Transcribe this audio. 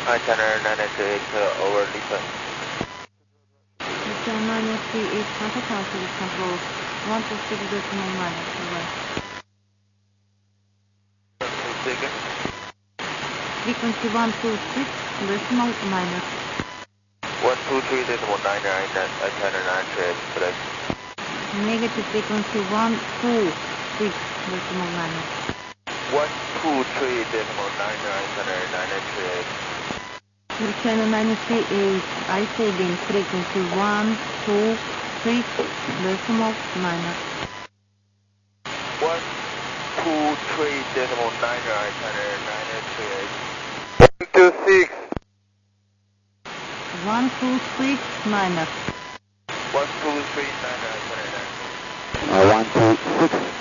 channel 938 over listen. Channel 938 contact service control 126.9 over. Frequency 126.9. 123.99 channel 938 please. Negative frequency 126.9. 123.99 channel 938. Channel 938, I say again, frequency 126.9. 123.99 channel 938. 126. 126.9. 123.99 channel 938. 126.